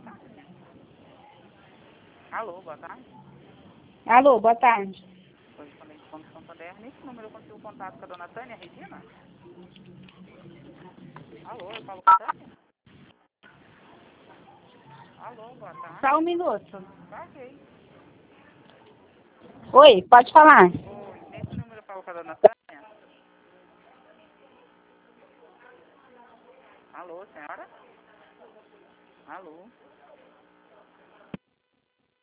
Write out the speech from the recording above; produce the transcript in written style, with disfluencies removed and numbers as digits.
tarde. Alô, boa tarde. Alô, boa tarde. Correspondente Banco Santander. Nesse número eu consigo contato com a dona Tânia Regina? Alô, eu falo com a Tânia? Alô, boa tarde. Só um minuto. Tá ok. Oi, pode falar. Oi, nesse número eu falo com a dona Tânia? Alô, senhora? Alô?